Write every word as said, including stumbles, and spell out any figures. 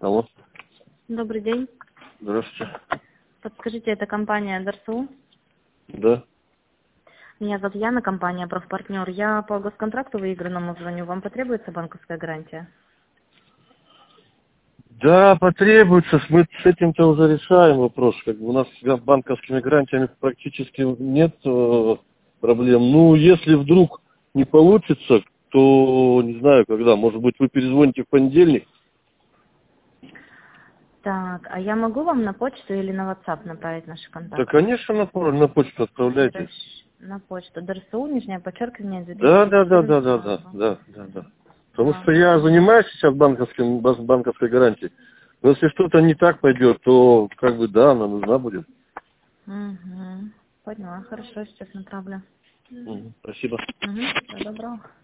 Алло. Добрый день. Здравствуйте. Подскажите, это компания ДРСУ? Да. Меня зовут Яна, компания «Профпартнер». Я по госконтракту выигранному звоню. Вам потребуется банковская гарантия? Да, потребуется. Мы с этим-то уже решаем вопрос. Как бы у нас с банковскими гарантиями практически нет э, проблем. Ну, если вдруг не получится, то не знаю когда. Может быть, вы перезвоните в понедельник? Так, а я могу вам на почту или на WhatsApp направить наши Да, контакты? конечно, на, по- на почту отправляйте. Хорошо. На почту. ДРСУ, нижнее подчеркивание, Да, да, да, да, да, да, две тысячи четырнадцатого. да, да, да. Потому что Ладно, я поняла. занимаюсь сейчас банковским, баз- банковской гарантией. Но если что-то не так пойдет, то как бы да, она нужна будет. Угу. Поняла, хорошо, сейчас направлю. Мгм. Спасибо. Угу. Всего доброго.